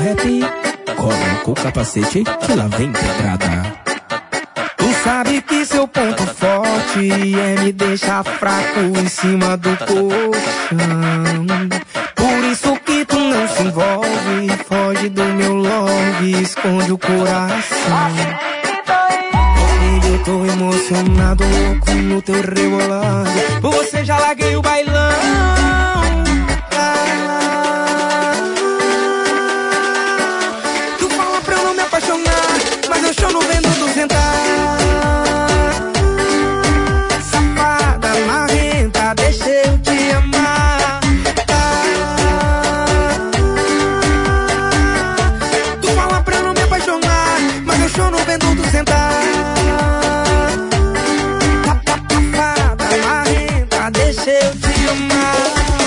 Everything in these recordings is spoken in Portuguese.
rap, coloca o capacete que lá vem pedrada. Tu sabe que seu ponto forte é me deixar fraco em cima do colchão. Por isso que tu não se envolve, foge do meu love, esconde o coração. Eu tô emocionado, louco no teu rebolado. Por você já larguei o bailão. Tu fala pra eu não me apaixonar, mas eu choro vendo duzentar. Safada, marrenta, deixa eu te amar. Tu fala pra eu não me apaixonar, mas eu choro vendo duzentar. Deixa eu te amar.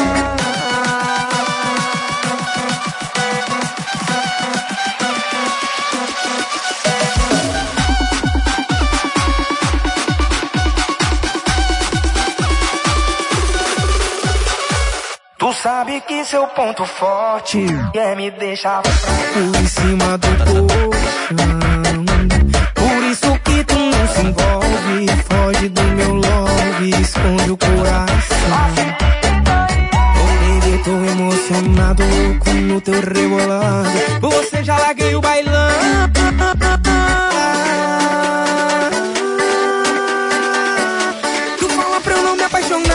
Tu sabe que seu ponto forte é me deixar fraco em cima do colchão. Por isso que tu não se envolve, foge do meu love, esconde o coração. Oh baby, eu tô emocionado, louco no teu rebolado. Por você já larguei o bailão. Tu fala pra eu não me apaixonar,